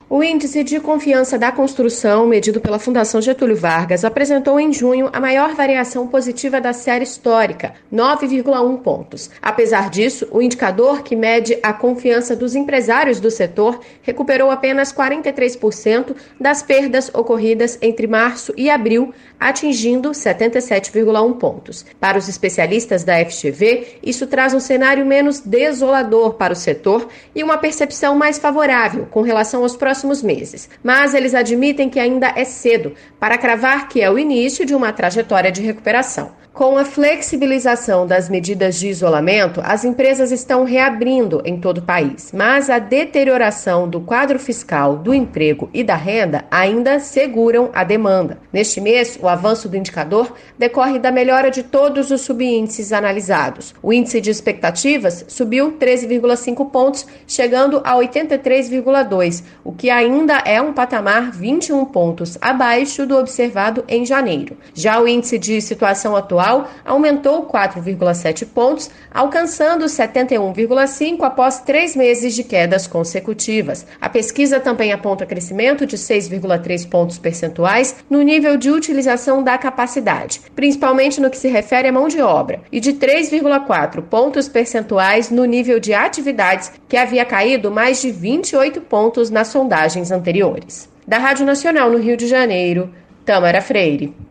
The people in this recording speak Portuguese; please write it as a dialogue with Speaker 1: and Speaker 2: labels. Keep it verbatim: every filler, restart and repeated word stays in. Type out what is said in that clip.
Speaker 1: O Índice de Confiança da Construção, medido pela Fundação Getúlio Vargas, apresentou em junho a maior variação positiva da série histórica, nove vírgula um pontos. Apesar disso, o indicador que mede a confiança dos empresários do setor recuperou apenas quarenta e três por cento das perdas ocorridas entre março e abril, atingindo setenta e sete vírgula um pontos. Para os especialistas da F G V, isso traz um cenário menos desolador para o setor e uma percepção mais favorável com relação aos próximos meses, mas eles admitem que ainda é cedo para cravar que é o início de uma trajetória de recuperação. Com a flexibilização das medidas de isolamento, as empresas estão reabrindo em todo o país, mas a deterioração do quadro fiscal, do emprego e da renda ainda seguram a demanda. Neste mês, o avanço do indicador decorre da melhora de todos os subíndices analisados. O índice de expectativas subiu treze vírgula cinco pontos, chegando a oitenta e três vírgula dois, o que ainda é um patamar vinte e um pontos abaixo do observado em janeiro. Já o índice de situação atual aumentou quatro vírgula sete pontos, alcançando setenta e um vírgula cinco após três meses de quedas consecutivas. A pesquisa também aponta crescimento de seis vírgula três pontos percentuais no nível de utilização da capacidade, principalmente no que se refere à mão de obra, e de três vírgula quatro pontos percentuais no nível de atividades, que havia caído mais de vinte e oito pontos nas sondagens anteriores. Da Rádio Nacional no Rio de Janeiro, Tâmara Freire.